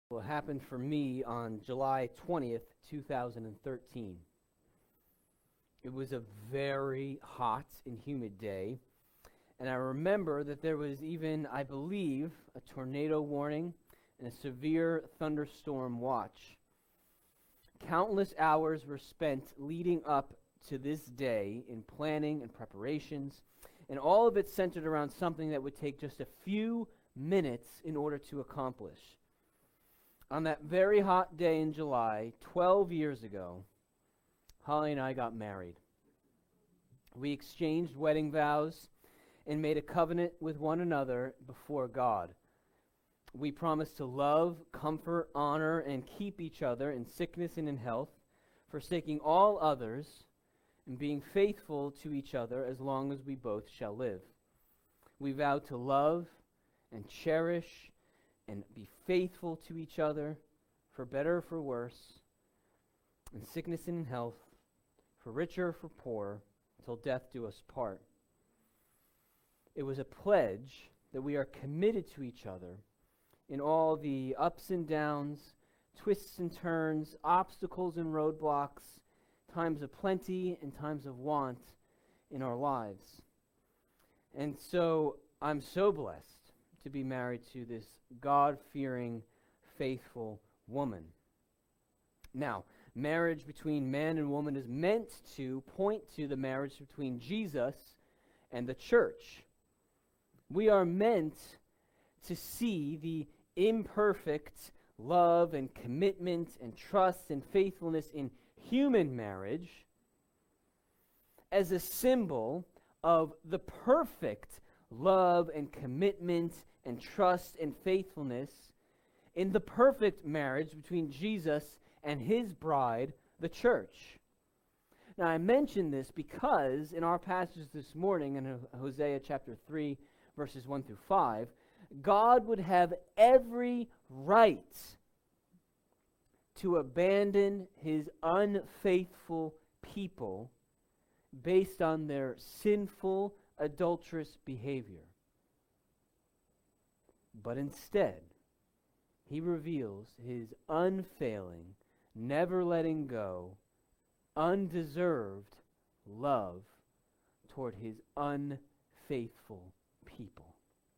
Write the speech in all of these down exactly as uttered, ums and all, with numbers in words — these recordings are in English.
What happened for me on July twentieth, two thousand thirteen. It was a very hot and humid day, and I remember that there was even, I believe, a tornado warning and a severe thunderstorm watch. Countless hours were spent leading up to this day in planning and preparations, and all of it centered around something that would take just a few minutes in order to accomplish. On that very hot day in July, twelve years ago, Holly and I got married. We exchanged wedding vows and made a covenant with one another before God. We promised to love, comfort, honor, and keep each other in sickness and in health, forsaking all others, and being faithful to each other as long as we both shall live. We vowed to love and cherish and be faithful to each other, for better or for worse, in sickness and in health, for richer or for poor, until death do us part. It was a pledge that we are committed to each other in all the ups and downs, twists and turns, obstacles and roadblocks, times of plenty and times of want in our lives. And so I'm so blessed to be married to this God-fearing, faithful woman. Now, marriage between man and woman is meant to point to the marriage between Jesus and the church. We are meant to see the imperfect love and commitment and trust and faithfulness in human marriage as a symbol of the perfect love and commitment and trust and faithfulness in the perfect marriage between Jesus and his bride, the church. Now, I mention this because in our passage this morning in Hosea chapter three, verses one through five, God would have every right to abandon his unfaithful people based on their sinful, adulterous behavior. But instead, he reveals his unfailing, never letting go, undeserved love toward his unfaithful people.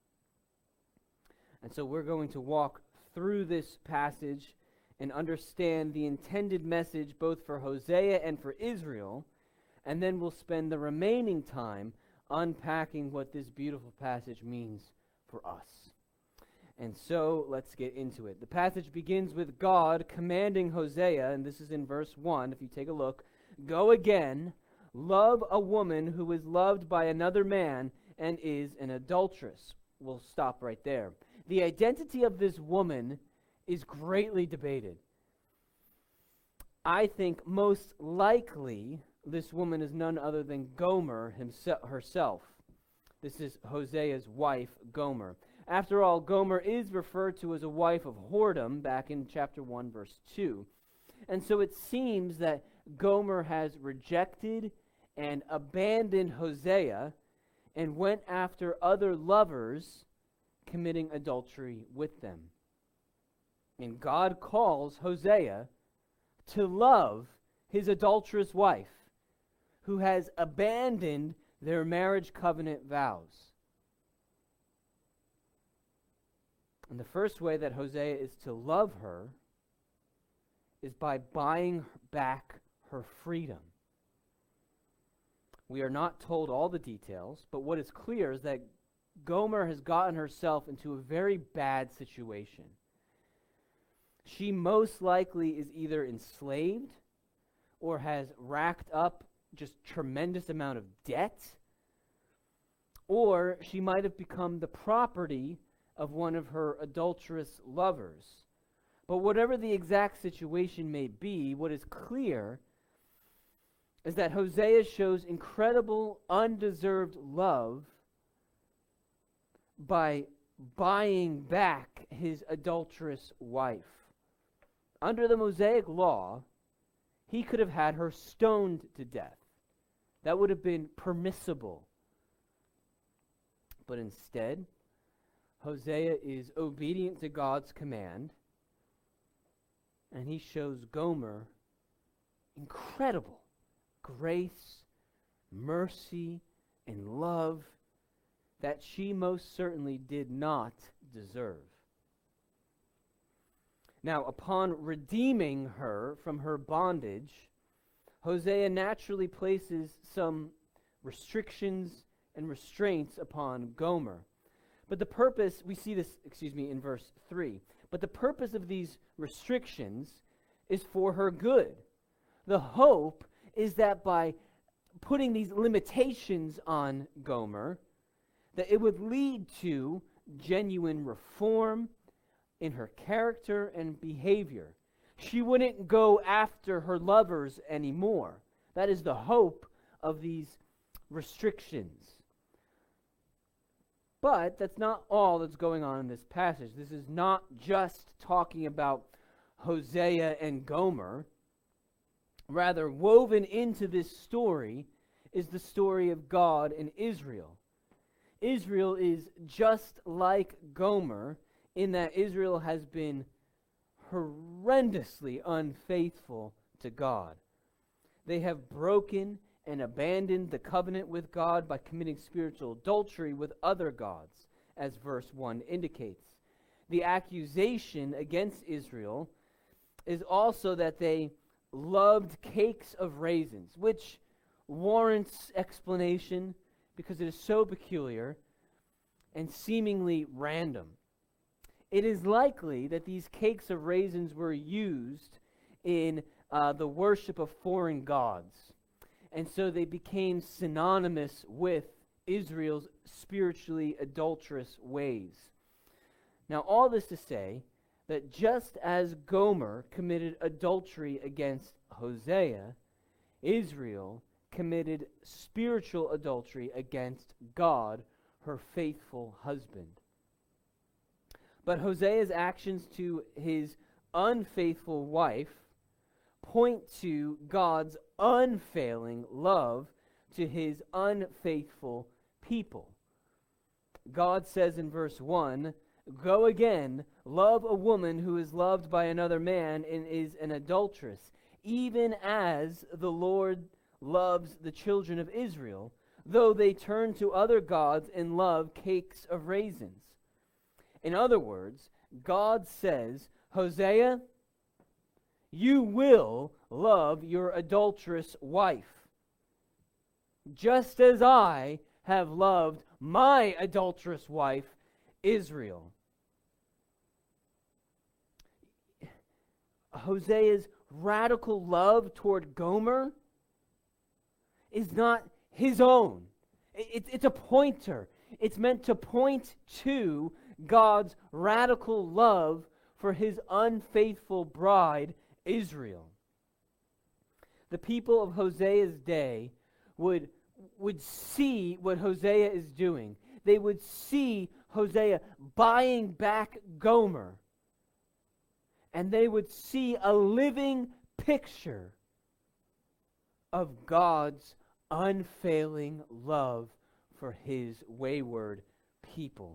And so we're going to walk through this passage and understand the intended message both for Hosea and for Israel, and then we'll spend the remaining time unpacking what this beautiful passage means for us. And so let's get into it. The passage begins with God commanding Hosea, and this is in verse one, if you take a look, "Go again, love a woman who is loved by another man and is an adulteress." We'll stop right there. The identity of this woman is greatly debated. I think most likely this woman is none other than Gomer himself, herself. This is Hosea's wife, Gomer. After all, Gomer is referred to as a wife of whoredom back in chapter one, verse two. And so it seems that Gomer has rejected and abandoned Hosea and went after other lovers, committing adultery with them. And God calls Hosea to love his adulterous wife, who has abandoned their marriage covenant vows. And the first way that Hosea is to love her is by buying back her freedom. We are not told all the details, but what is clear is that Gomer has gotten herself into a very bad situation. She most likely is either enslaved or has racked up just tremendous amount of debt, or she might have become the property of one of her adulterous lovers. But whatever the exact situation may be, what is clear is that Hosea shows incredible, undeserved love by buying back his adulterous wife. Under the Mosaic law, he could have had her stoned to death. That would have been permissible. But instead, Hosea is obedient to God's command and he shows Gomer incredible grace, mercy, and love that she most certainly did not deserve. Now, upon redeeming her from her bondage, Hosea naturally places some restrictions and restraints upon Gomer. But the purpose, we see this, excuse me, in verse three. But the purpose of these restrictions is for her good. The hope is that by putting these limitations on Gomer, that it would lead to genuine reform in her character and behavior. She wouldn't go after her lovers anymore. That is the hope of these restrictions. But that's not all that's going on in this passage. This is not just talking about Hosea and Gomer. Rather, woven into this story is the story of God and Israel. Israel is just like Gomer in that Israel has been horrendously unfaithful to God. They have broken and abandoned the covenant with God by committing spiritual adultery with other gods, as verse one indicates. The accusation against Israel is also that they loved cakes of raisins, which warrants explanation because it is so peculiar and seemingly random. It is likely that these cakes of raisins were used in uh, the worship of foreign gods. And so they became synonymous with Israel's spiritually adulterous ways. Now, all this to say that just as Gomer committed adultery against Hosea, Israel committed spiritual adultery against God, her faithful husband. But Hosea's actions to his unfaithful wife point to God's unfailing love to his unfaithful people. God says in verse one, "Go again, love a woman who is loved by another man and is an adulteress, even as the Lord loves the children of Israel, though they turn to other gods and love cakes of raisins." In other words, God says, Hosea, you will love your adulterous wife, just as I have loved my adulterous wife, Israel. Hosea's radical love toward Gomer is not his own. It, it's a pointer. It's meant to point to God's radical love for his unfaithful bride, Israel. The people of Hosea's day would, would see what Hosea is doing. They would see Hosea buying back Gomer. And they would see a living picture of God's unfailing love for his wayward people.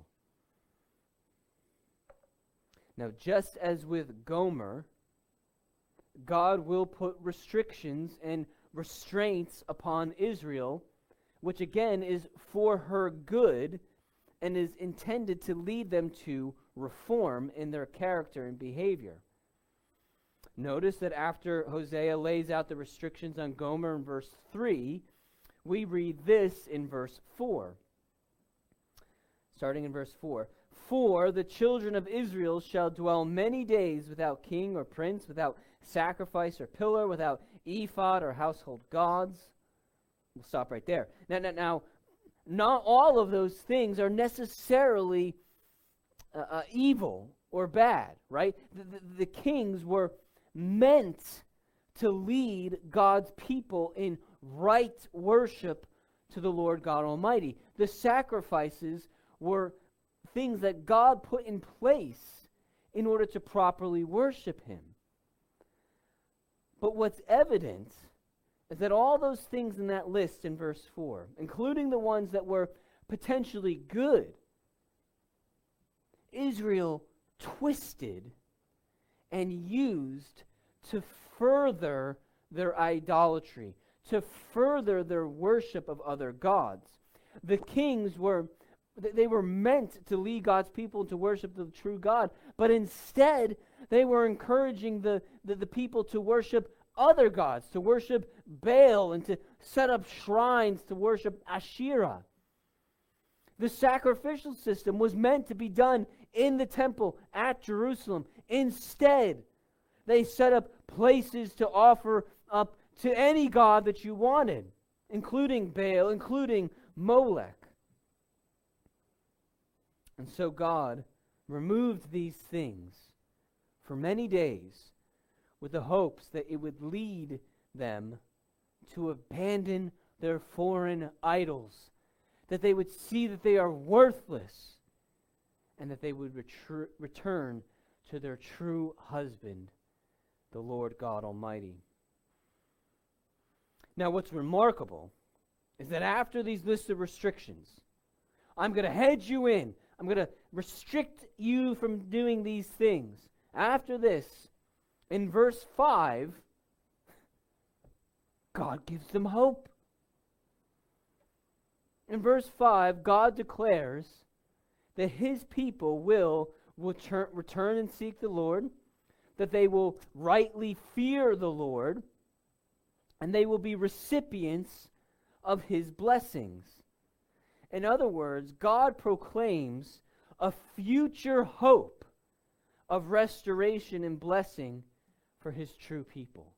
Now, just as with Gomer, God will put restrictions and restraints upon Israel, which again is for her good and is intended to lead them to reform in their character and behavior. Notice that after Hosea lays out the restrictions on Gomer in verse three, we read this in verse four. Starting in verse four. "For the children of Israel shall dwell many days without king or prince, without sacrifice or pillar, without ephod or household gods." We'll stop right there. Now, now, now not all of those things are necessarily uh, uh, evil or bad, right? The, the, the kings were meant to lead God's people in right worship to the Lord God Almighty. The sacrifices were things that God put in place in order to properly worship him. But what's evident is that all those things in that list in verse four, including the ones that were potentially good, Israel twisted and used to further their idolatry, to further their worship of other gods. The kings were, they were meant to lead God's people to worship the true God, but instead they were encouraging the, the, the people to worship other gods, to worship Baal and to set up shrines to worship Asherah. The sacrificial system was meant to be done in the temple at Jerusalem. Instead, they set up places to offer up to any god that you wanted, including Baal, including Molech. And so God removed these things for many days with the hopes that it would lead them to abandon their foreign idols, that they would see that they are worthless, and that they would retr- return to their true husband, the Lord God Almighty. Now, what's remarkable is that after these lists of restrictions, I'm going to hedge you in, I'm going to restrict you from doing these things. After this, in verse five, God gives them hope. In verse five, God declares that His people will return, return and seek the Lord, that they will rightly fear the Lord, and they will be recipients of His blessings. In other words, God proclaims a future hope of restoration and blessing for His true people.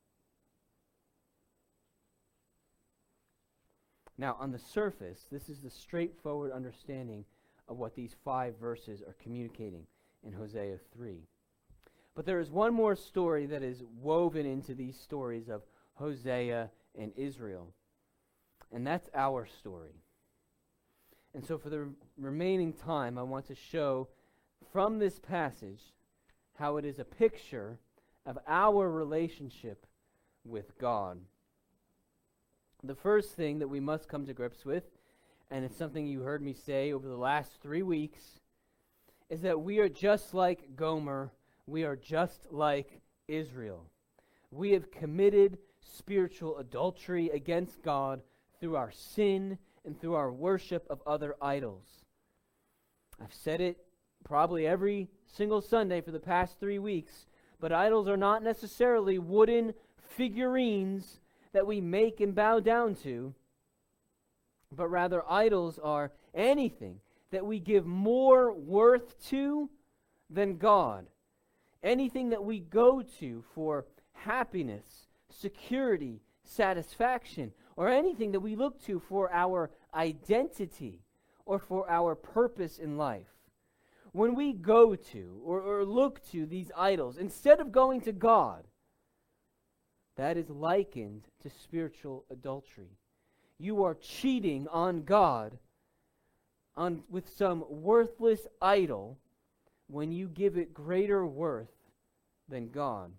Now, on the surface, this is the straightforward understanding of what these five verses are communicating in Hosea three. But there is one more story that is woven into these stories of Hosea and Israel, and that's our story. And so for the remaining time, I want to show from this passage how it is a picture of our relationship with God. The first thing that we must come to grips with, and it's something you heard me say over the last three weeks, is that we are just like Gomer, we are just like Israel. We have committed spiritual adultery against God through our sin and through our worship of other idols. I've said it probably every single Sunday for the past three weeks, but idols are not necessarily wooden figurines that we make and bow down to, but rather idols are anything that we give more worth to than God. Anything that we go to for happiness, security, satisfaction, or anything that we look to for our identity or for our purpose in life. When we go to or, or look to these idols, instead of going to God, that is likened to spiritual adultery. You are cheating on God on, with some worthless idol when you give it greater worth than God.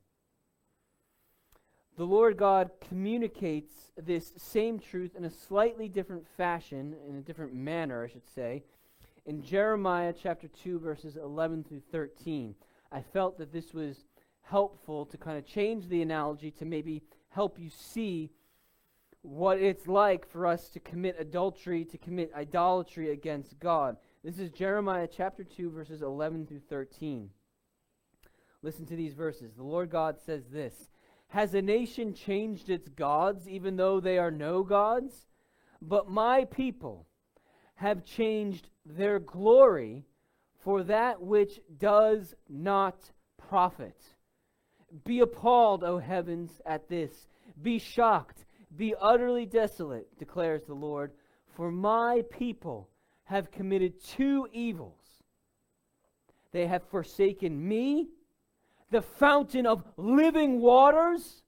The Lord God communicates this same truth in a slightly different fashion, in a different manner, I should say, in Jeremiah chapter two, verses eleven through thirteen. I felt that this was helpful to kind of change the analogy to maybe help you see what it's like for us to commit adultery, to commit idolatry against God. This is Jeremiah chapter two, verses eleven through thirteen. Listen to these verses. The Lord God says this: Has a nation changed its gods, even though they are no gods? But my people have changed their glory for that which does not profit. Be appalled, O heavens, at this. Be shocked. Be utterly desolate, declares the Lord. For my people have committed two evils. They have forsaken me, the fountain of living waters,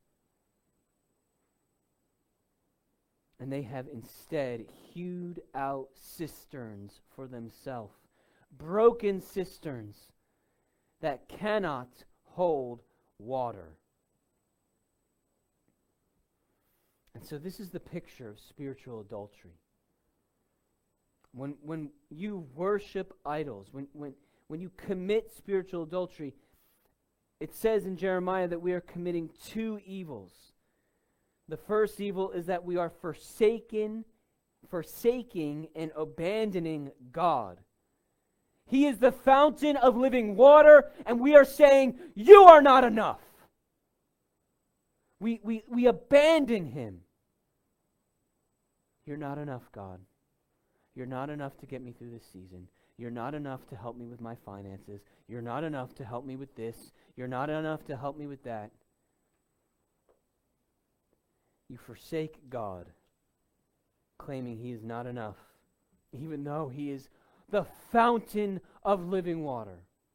and they have instead hewed out cisterns for themselves, broken cisterns that cannot hold water. And so this is the picture of spiritual adultery. When when you worship idols, when when when you commit spiritual adultery, It says in Jeremiah that we are committing two evils. The first evil is that we are forsaken, forsaking and abandoning God. He is the fountain of living water, and we are saying, you are not enough. We, we, we abandon him. You're not enough, God. You're not enough to get me through this season. You're not enough to help me with my finances. You're not enough to help me with this. You're not enough to help me with that. You forsake God, claiming he is not enough, even though he is the fountain of living water.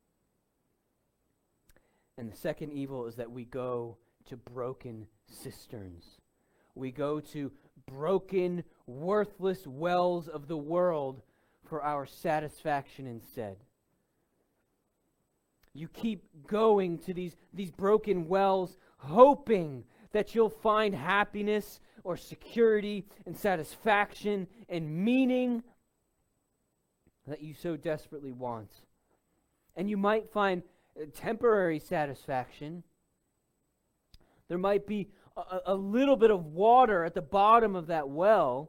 And the second evil is that we go to broken cisterns. We go to broken, worthless wells of the world for our satisfaction instead. You keep going to these, these broken wells, hoping that you'll find happiness or security and satisfaction and meaning that you so desperately want. And you might find temporary satisfaction. There might be a, a little bit of water at the bottom of that well,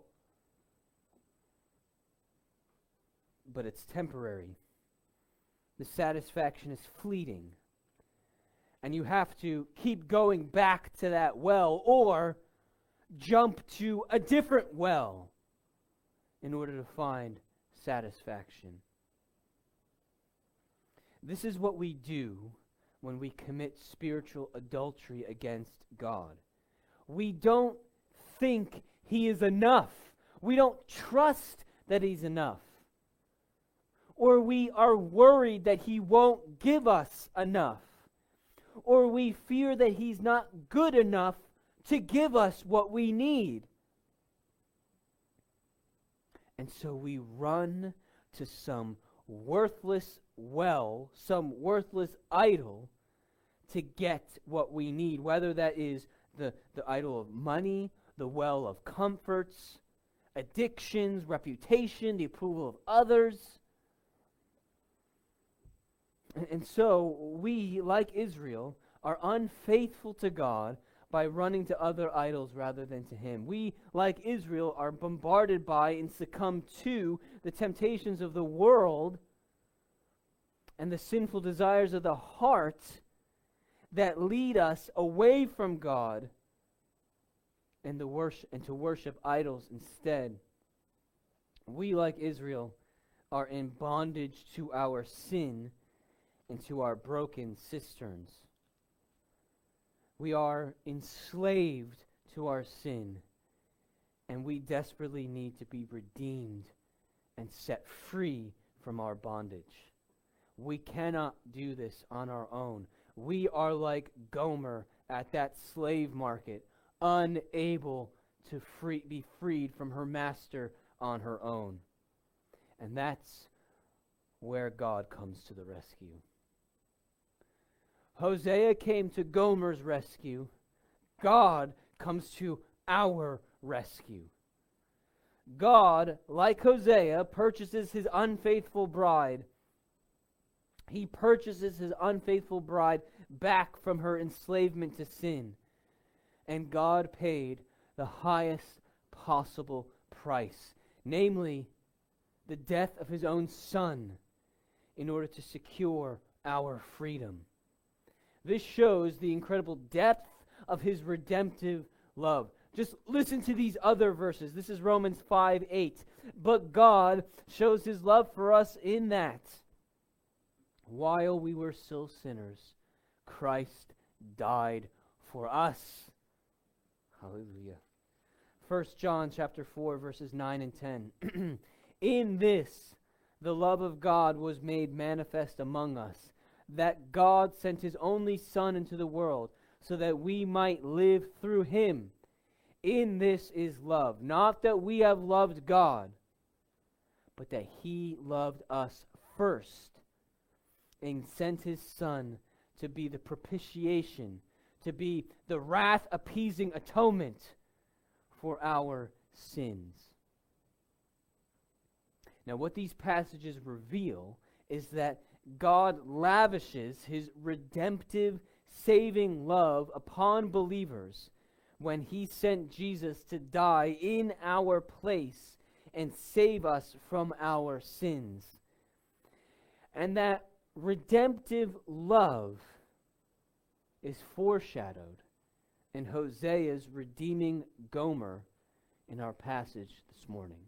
but it's temporary. The satisfaction is fleeting. And you have to keep going back to that well or jump to a different well in order to find satisfaction. This is what we do when we commit spiritual adultery against God. We don't think he is enough. We don't trust that he's enough. Or we are worried that he won't give us enough. Or we fear that he's not good enough to give us what we need. And so we run to some worthless well, some worthless idol to get what we need, whether that is the, the idol of money, the well of comforts, addictions, reputation, the approval of others. And so we, like Israel, are unfaithful to God by running to other idols rather than to him. We, like Israel, are bombarded by and succumb to the temptations of the world and the sinful desires of the heart that lead us away from God and, the worship, and to worship idols instead. We, like Israel, are in bondage to our sin and to our broken cisterns. We are enslaved to our sin, and we desperately need to be redeemed and set free from our bondage. We cannot do this on our own. We are like Gomer at that slave market, unable to free, be freed from her master on her own. And that's where God comes to the rescue. Hosea came to Gomer's rescue. God comes to our rescue. God, like Hosea, purchases his unfaithful bride. He purchases his unfaithful bride back from her enslavement to sin. And God paid the highest possible price, namely the death of his own son, in order to secure our freedom. This shows the incredible depth of his redemptive love. Just listen to these other verses. This is Romans five eight. But God shows his love for us in that, while we were still sinners, Christ died for us. Hallelujah. First John chapter four, verses nine and ten. In this, the love of God was made manifest among us, that God sent his only Son into the world, so that we might live through him. In this is love, not that we have loved God, but that he loved us first, and sent his Son to be the propitiation, to be the wrath-appeasing atonement for our sins. Now, what these passages reveal is that God lavishes his redemptive, saving love upon believers when he sent Jesus to die in our place and save us from our sins. And that redemptive love is foreshadowed in Hosea's redeeming Gomer in our passage this morning.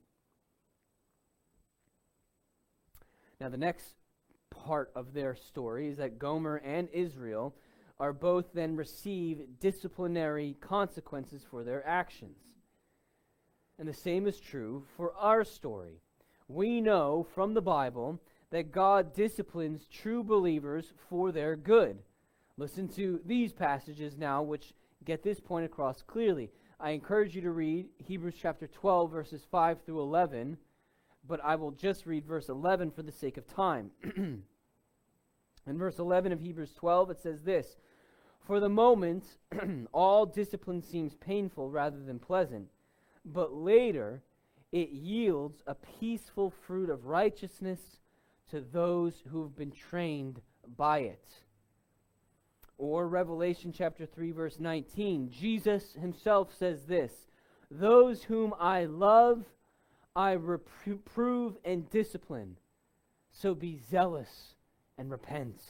Now, the next part of their story is that Gomer and Israel are both then receive disciplinary consequences for their actions. And the same is true for our story. We know from the Bible that God disciplines true believers for their good. Listen to these passages now, which get this point across clearly. I encourage you to read Hebrews chapter twelve, verses five through eleven, but I will just read verse eleven for the sake of time. In verse eleven of Hebrews twelve, it says this: "For the moment, all discipline seems painful rather than pleasant, but later it yields a peaceful fruit of righteousness to those who have been trained by it." Or Revelation chapter three, verse nineteen, Jesus himself says this: "Those whom I love, I reprove and discipline, so be zealous and repent."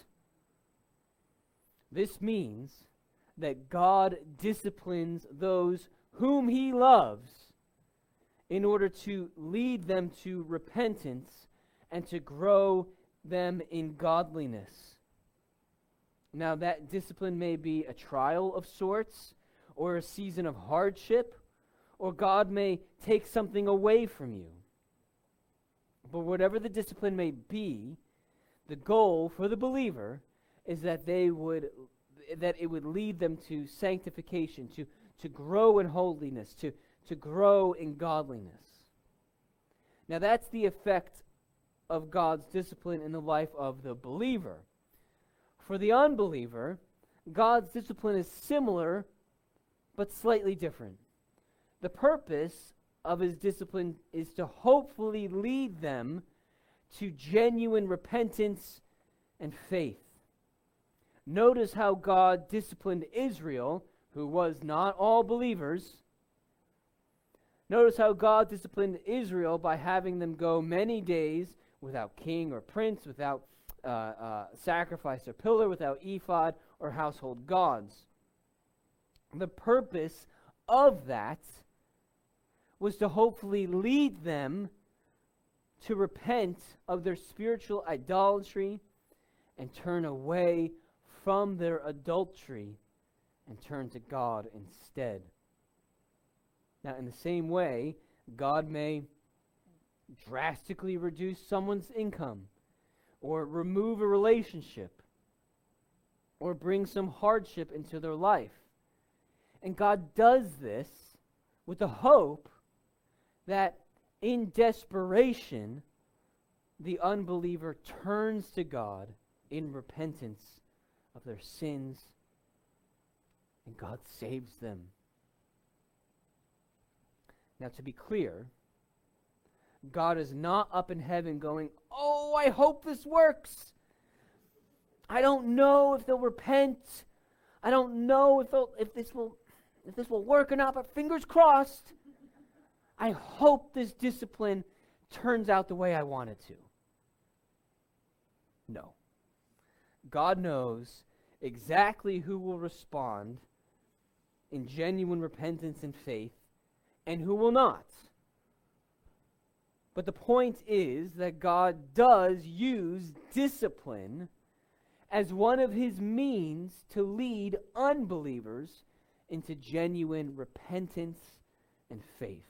This means that God disciplines those whom he loves in order to lead them to repentance and to grow them in godliness. Now, that discipline may be a trial of sorts, or a season of hardship, or God may take something away from you. But whatever the discipline may be, the goal for the believer is that they would, that it would lead them to sanctification, to, to grow in holiness, to, to grow in godliness. Now, that's the effect of God's discipline in the life of the believer. For the unbeliever, God's discipline is similar, but slightly different. The purpose of his discipline is to hopefully lead them to genuine repentance and faith. Notice how God disciplined Israel, who was not all believers. Notice how God disciplined Israel by having them go many days without king or prince, without uh, uh, sacrifice or pillar, without ephod or household gods. The purpose of that was to hopefully lead them to repent of their spiritual idolatry and turn away from their adultery and turn to God instead. Now, in the same way, God may drastically reduce someone's income, or remove a relationship, or bring some hardship into their life. And God does this with the hope that in desperation, the unbeliever turns to God in repentance of their sins, and God saves them. Now, to be clear, God is not up in heaven going, "Oh, I hope this works. I don't know if they'll repent. I don't know if they'll, if this will if this will work or not, but fingers crossed. I hope this discipline turns out the way I want it to." No. God knows exactly who will respond in genuine repentance and faith and who will not. But the point is that God does use discipline as one of his means to lead unbelievers into genuine repentance and faith.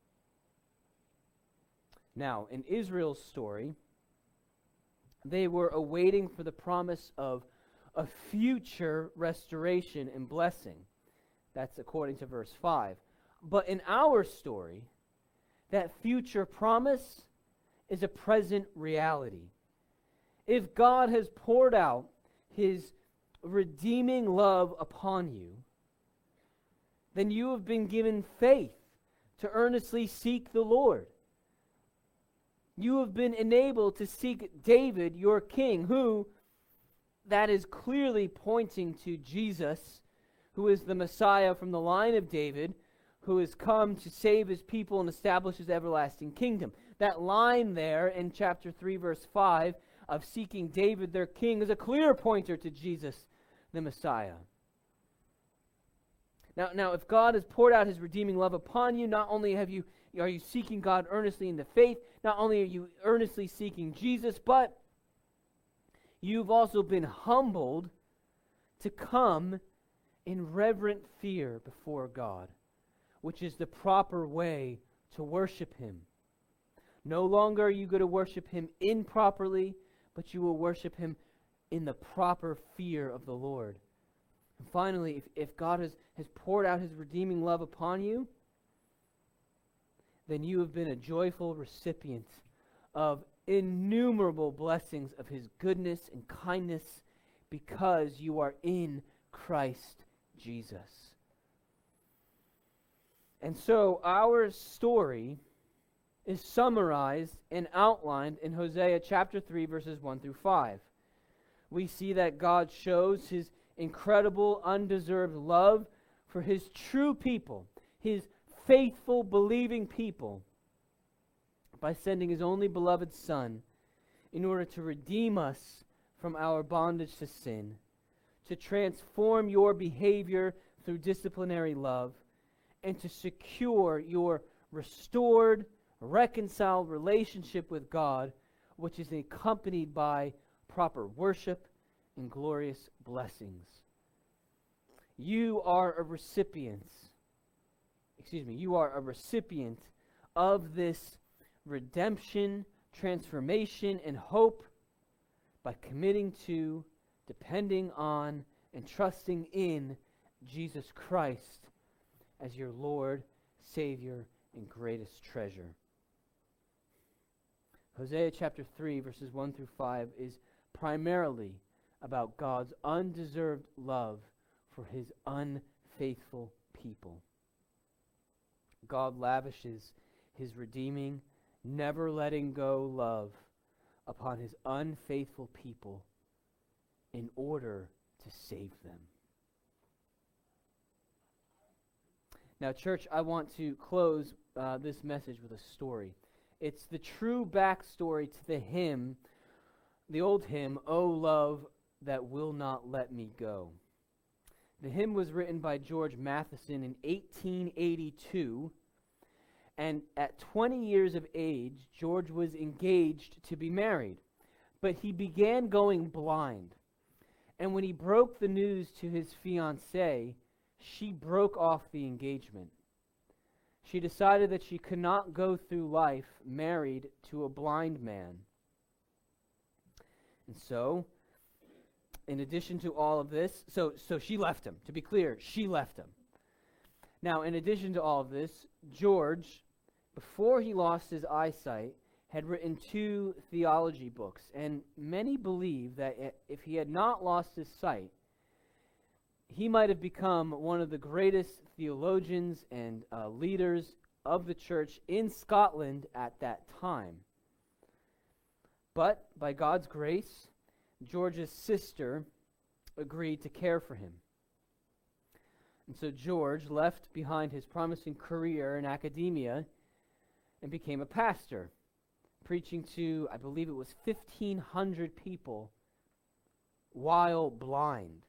Now, in Israel's story, they were awaiting for the promise of a future restoration and blessing. That's according to verse five. But in our story, that future promise is a present reality. If God has poured out his redeeming love upon you, then you have been given faith to earnestly seek the Lord. You have been enabled to seek David, your king, who, that is clearly pointing to Jesus, who is the Messiah from the line of David, who has come to save his people and establish his everlasting kingdom. That line there in chapter three, verse five, of seeking David, their king, is a clear pointer to Jesus, the Messiah. Now, now, if God has poured out his redeeming love upon you, not only have you are you seeking God earnestly in the faith, not only are you earnestly seeking Jesus, but you've also been humbled to come in reverent fear before God, which is the proper way to worship him. No longer are you going to worship him improperly, but you will worship him in the proper fear of the Lord. And finally, if, if God has, has poured out his redeeming love upon you, then you have been a joyful recipient of innumerable blessings of his goodness and kindness because you are in Christ Jesus. And so our story is summarized and outlined in Hosea chapter three, verses one through five. We see that God shows his incredible, undeserved love for his true people, his faithful, believing people, by sending his only beloved Son in order to redeem us from our bondage to sin, to transform your behavior through disciplinary love, and to secure your restored, reconciled relationship with God, which is accompanied by proper worship and glorious blessings. You are a recipient, excuse me, you are a recipient of this redemption, transformation, and hope by committing to, depending on, and trusting in Jesus Christ as your Lord, Savior, and greatest treasure. Hosea chapter three, verses one through five is primarily about God's undeserved love for his unfaithful people. God lavishes his redeeming, never letting go love upon his unfaithful people in order to save them. Now, church, I want to close uh, this message with a story. It's the true backstory to the hymn, the old hymn, "O Love That Will Not Let Me Go." The hymn was written by George Matheson in eighteen eighty-two, and at twenty years of age, George was engaged to be married, but he began going blind. And when he broke the news to his fiancée, she broke off the engagement. She decided that she could not go through life married to a blind man. And so, in addition to all of this, so, so she left him. To be clear, she left him. Now, in addition to all of this, George, before he lost his eyesight, had written two theology books. And many believe that if he had not lost his sight, he might have become one of the greatest theologians and uh, leaders of the church in Scotland at that time. But by God's grace, George's sister agreed to care for him. And so George left behind his promising career in academia and became a pastor, preaching to, I believe it was fifteen hundred people while blind.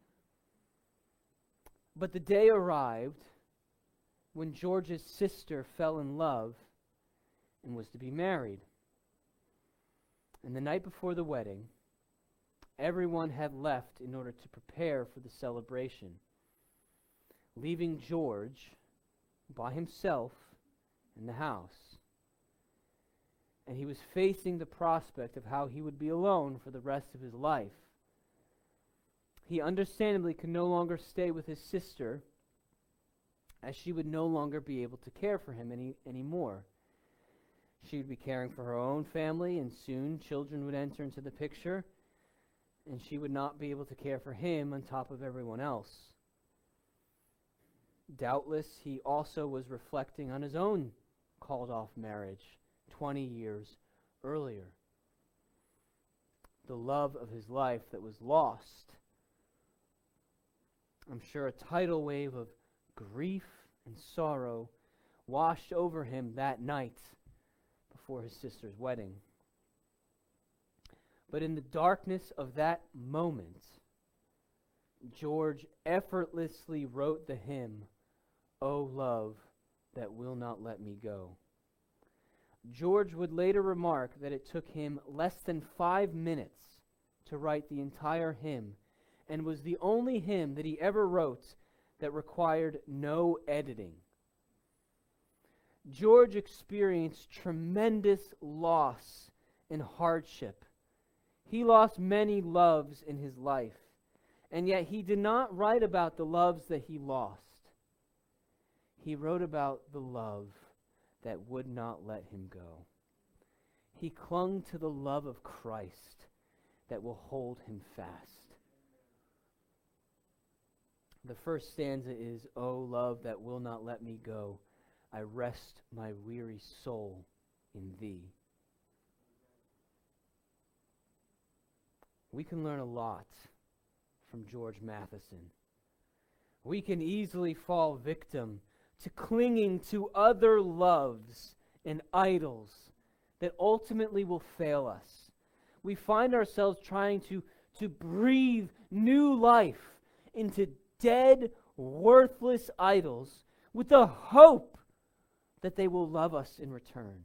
But the day arrived when George's sister fell in love and was to be married. And the night before the wedding, everyone had left in order to prepare for the celebration, leaving George by himself in the house. And he was facing the prospect of how he would be alone for the rest of his life. He understandably could no longer stay with his sister, as she would no longer be able to care for him any anymore. She would be caring for her own family, and soon children would enter into the picture, and she would not be able to care for him on top of everyone else. Doubtless, he also was reflecting on his own called-off marriage twenty years earlier. The love of his life that was lost. I'm sure a tidal wave of grief and sorrow washed over him that night before his sister's wedding. But in the darkness of that moment, George effortlessly wrote the hymn, "O Love That Will Not Let Me Go." George would later remark that it took him less than five minutes to write the entire hymn, and was the only hymn that he ever wrote that required no editing. George experienced tremendous loss and hardship. He lost many loves in his life, and yet he did not write about the loves that he lost. He wrote about the love that would not let him go. He clung to the love of Christ that will hold him fast. The first stanza is, "O love that will not let me go, I rest my weary soul in thee." We can learn a lot from George Matheson. We can easily fall victim to clinging to other loves and idols that ultimately will fail us. We find ourselves trying to, to breathe new life into dead, worthless idols with the hope that they will love us in return.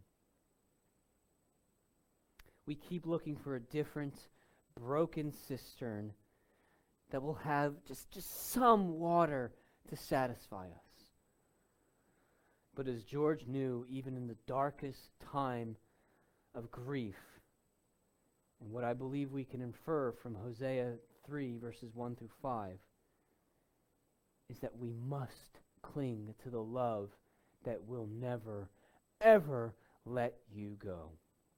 We keep looking for a different, broken cistern that will have just, just some water to satisfy us. But as George knew, even in the darkest time of grief, and what I believe we can infer from Hosea three, verses one through five, is that we must cling to the love that will never, ever let you go.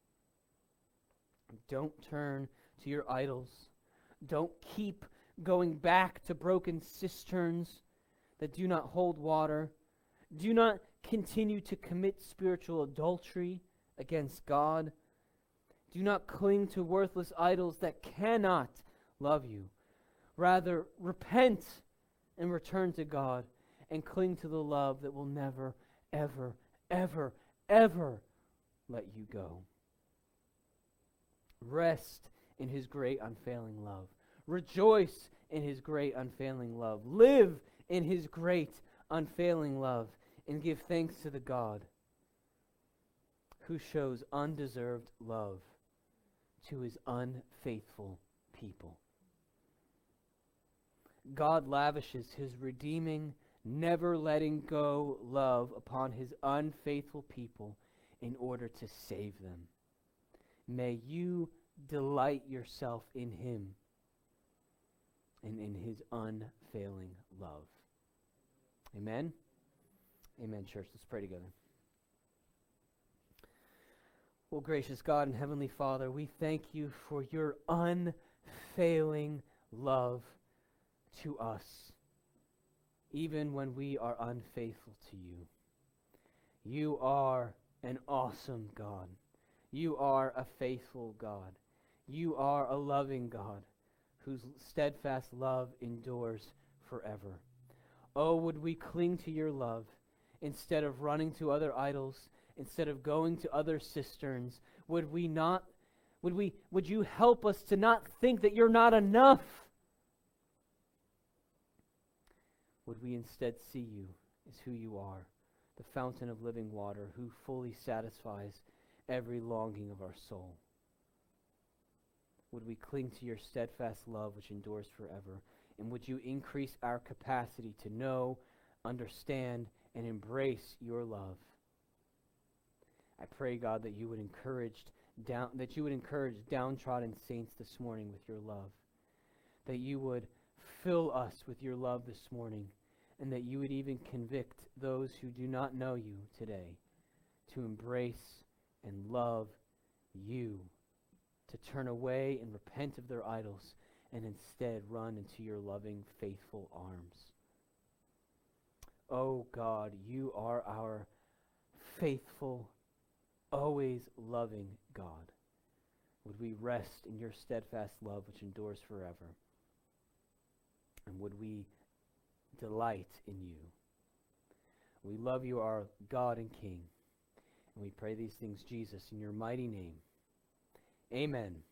Don't turn to your idols. Don't keep going back to broken cisterns that do not hold water. Do not continue to commit spiritual adultery against God. Do not cling to worthless idols that cannot love you. Rather, repent and return to God and cling to the love that will never, ever, ever, ever let you go. Rest in his great unfailing love. Rejoice in his great unfailing love. Live in his great unfailing love, and give thanks to the God who shows undeserved love to his unfaithful people. God lavishes his redeeming, never letting go love upon his unfaithful people in order to save them. May you delight yourself in him and in his unfailing love. Amen? Amen, church. Let's pray together. Oh, gracious God and Heavenly Father, we thank you for your unfailing love to us, even when we are unfaithful to you. You are an awesome God. You are a faithful God. You are a loving God whose steadfast love endures forever. Oh, would we cling to your love instead of running to other idols, instead of going to other cisterns. Would we not, would we, would you help us to not think that you're not enough? Would we instead see you as who you are, the fountain of living water, who fully satisfies every longing of our soul? Would we cling to your steadfast love which endures forever? And would you increase our capacity to know, understand, and embrace your love? I pray, God, that you would encourage down that you would encourage downtrodden saints this morning with your love. That you would fill us with your love this morning, and that you would even convict those who do not know you today to embrace and love you, to turn away and repent of their idols, and instead run into your loving, faithful arms. Oh God, you are our faithful always loving God. Would we rest in your steadfast love which endures forever? And would we delight in you? We love you, our God and King. And we pray these things, Jesus, in your mighty name. Amen.